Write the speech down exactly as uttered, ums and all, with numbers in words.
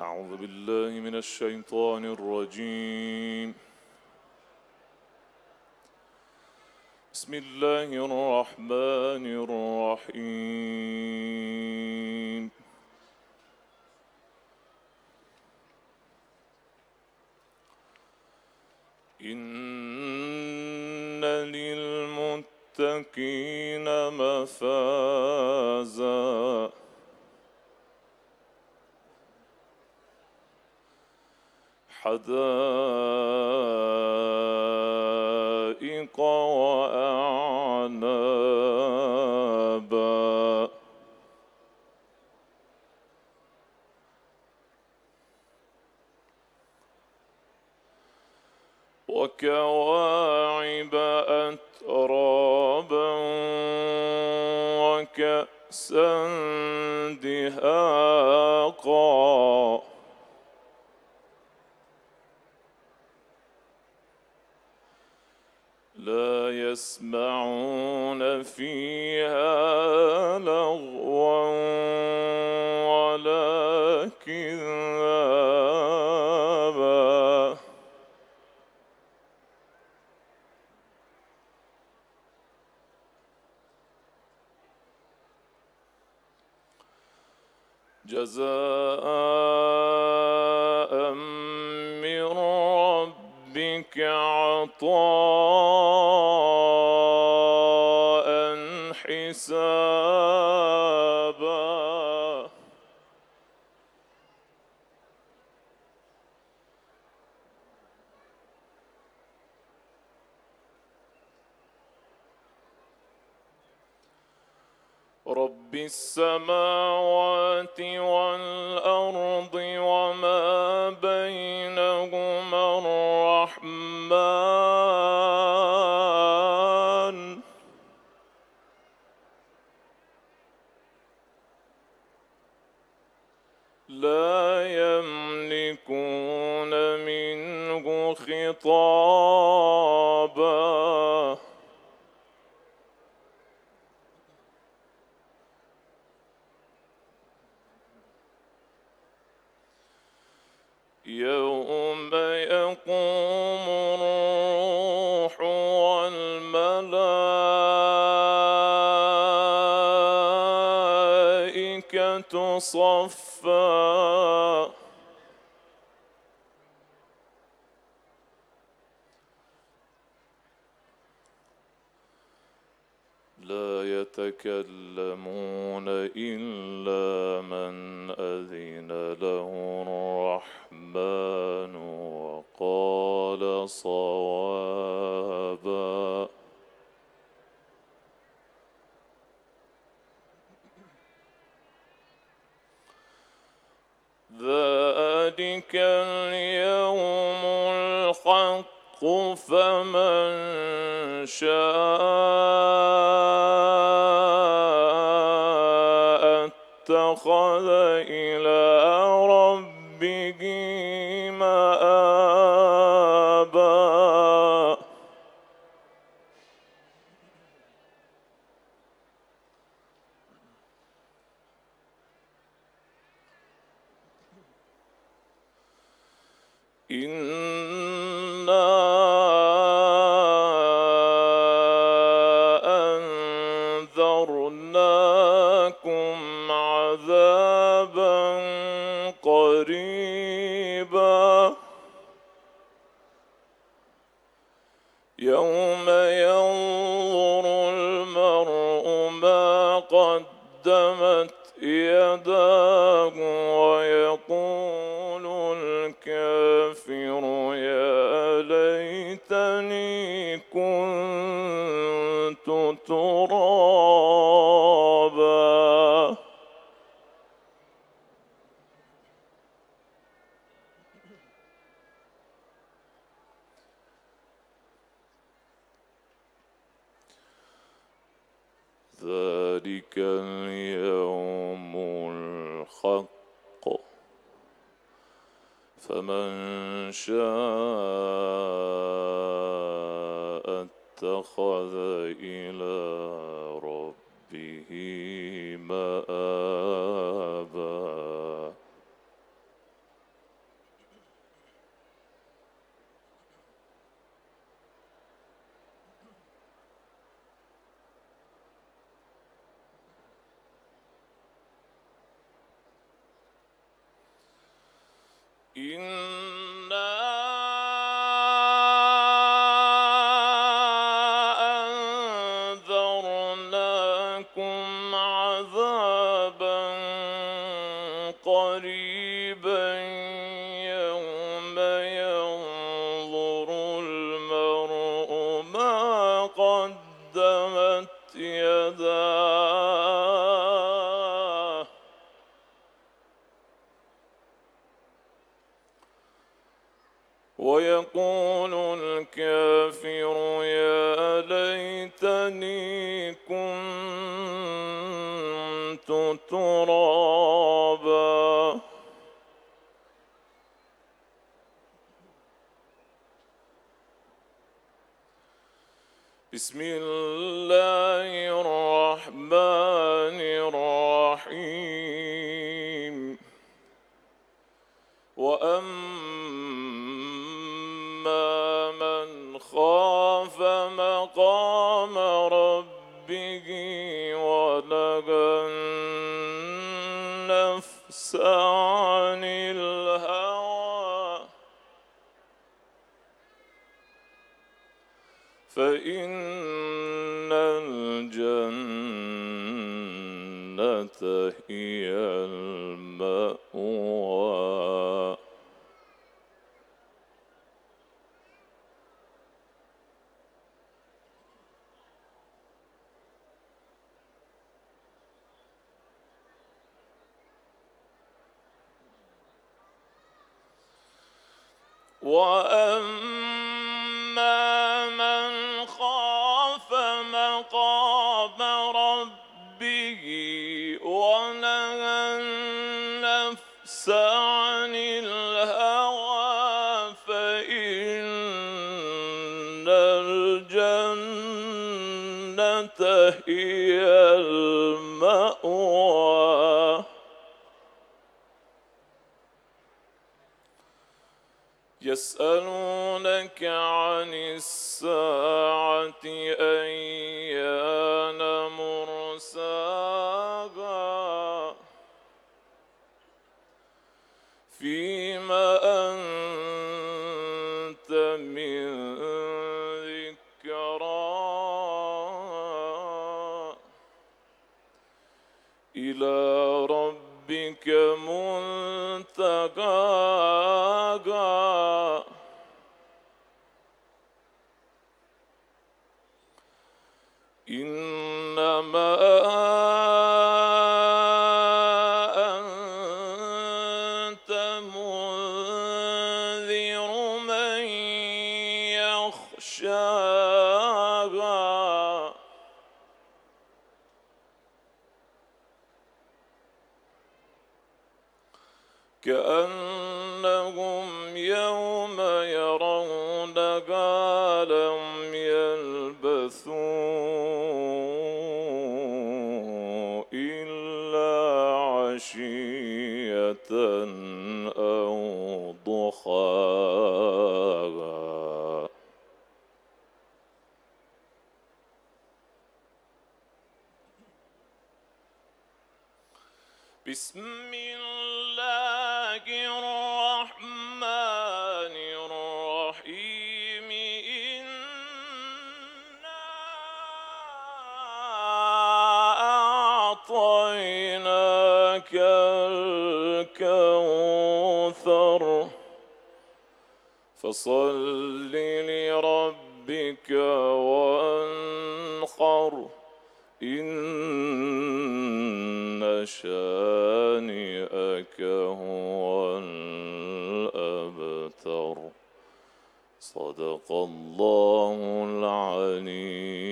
أعوذ بالله من الشيطان الرجيم. بسم الله الرحمن الرحيم. إن للمتقين مفازا حدائق وأعنابا وكواعب أترابا وكأسا دهاقا لا يسمعون فيها لغوا ولا كذابا جزاء من ربك عطاء حسابا رب السماوات والأرض وما بينهما الرحمن لا يملكون منه خطابا يوم يقوم الروح والملائكة صفا لا يتكلمون إلا من أذن له الرحمن وقال صوابا ذلك اليوم الحق فمن شاء اتخذ إلى ربه مآبا إنا أنذرناكم عذابا قريبا يوم ينظر المرء ما قدمت يداه ويقول الكافر يا ليتني كنت ترابا ذلك اليوم الحق فمن شاء اتخذ إلى ربه مآبا إنا أنذرناكم عذابا قريبا يوم ينظر المرء ما قدمت يداه ويقول الكافر يا ليتني كنت ترابا. بسم الله الرحمن الرحيم. وأما من خاف مقام ربه ونهى النفس عن الهوى فإن الجنة هي المأوى. وأما من خاف مقام ربه ونهى النفس عن الهوى فإن الجنة هي المأوى. يسألونك عن الساعة أيان مرساها فيما أنت من ذكرى إلى ربك منتهاها إنما أنت منذر من يخشاها كأنهم يوم يرونها لم يلبثوا إلا عشية أو ضحاها. بسم الله الرحمن الرحيم. إنا أعطيناك الكوثر فصل لربك وانحر إن شانئك هو الأبتر. صدق الله العلي